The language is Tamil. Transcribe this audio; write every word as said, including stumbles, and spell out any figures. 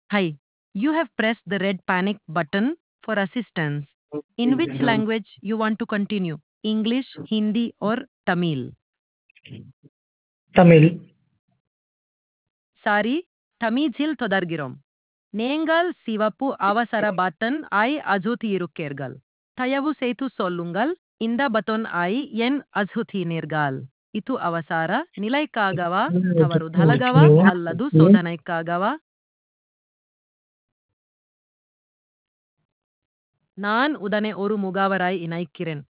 Hi, you have pressed the red panic button for assistance. In which language you want to continue? English, Hindi or Tamil? Tamil. Sorry, தமிழில் தொடர்கிறோம். நீங்கள் சிவப்பு அவசர பட்டன் ஐ அழுத்தியிருக்கிறீர்கள். தயவு செய்து சொல்லுங்கள், இந்த பட்டன் ஐ ஏன் அழுத்தினீர்கள்? இது அவசர நிலைக்காகவா, தவறுதலாகவா அல்லது சோதனைக்காகவா? நான் உடனே ஒரு முகவரை இணைக்கிறேன்.